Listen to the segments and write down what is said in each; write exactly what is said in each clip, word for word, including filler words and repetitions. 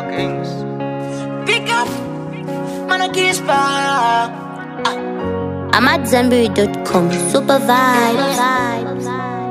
Yo, Kings. Pick up, man, I kiss bar. I'm at Zambiri dot com. Super vibes. vibes.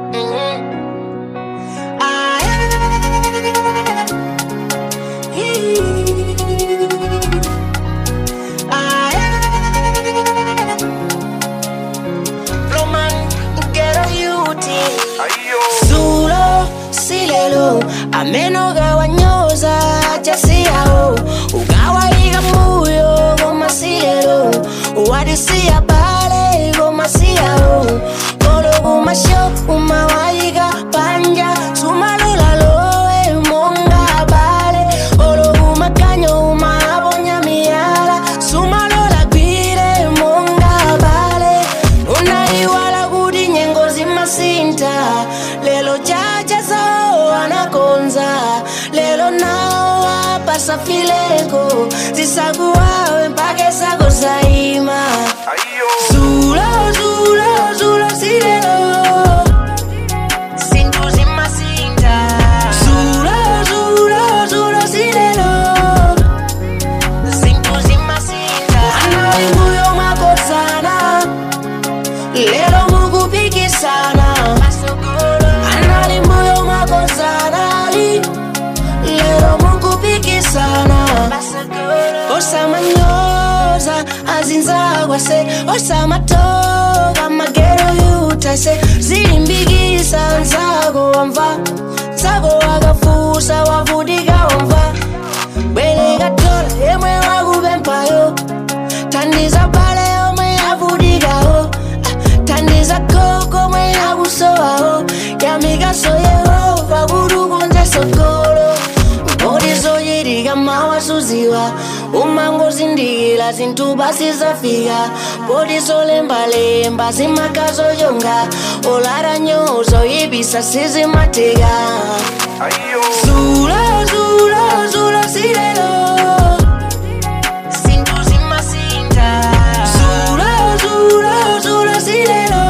Amenoga wanyoza chasiao ukawaiga muyo goma siero wadisia pale goma siao kolo guma show umawaiga panja sumalula loe monga pale kolo guma kanyo umabonya miala sumalula gwire monga pale unaiwala gudi nyengozi masinta lelo chacha so anakonza lelo nao apasa fileko zisaguawe mpake sako zaima Zula, zula, zula silelo Sintu zima sinta Zula, zula, zula silelo Sintu zima sinta Anaimuyo makosana lelo mugu piki sana Anaimuyo makosana lelo mugu piki sana Osama nyoza azinza gwase Osama toga magero yutase Zilimbigisa nzago wamva Nzago wagafusa wavudiga wamva Belega tola yemwe wagubempayo Tandiza pale yomwe yavudiga ho Tandiza koko mwe yagusoa ho Yamiga so Yehova gurugunze sokolo Bodizo yiriga mawa suziwa Umango zindigila zintuba sizafika Bodizo lemba lemba zimakazo yonga Olara nyozo ibisa sizimatega Zula zula zula silelo Sintu zima sinta Zula zula zula silelo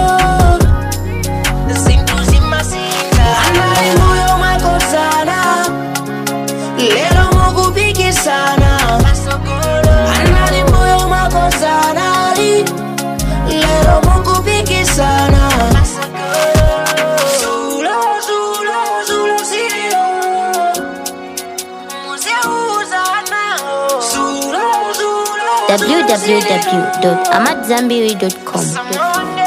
Sintu zima sinta Anaimuyo makosana lelo mugu piki sana Anaimuyo makosana lelo mugu piki sana Zula zula zula silelo Muzeuza nao Zula zula w w w dot amadzambiri dot com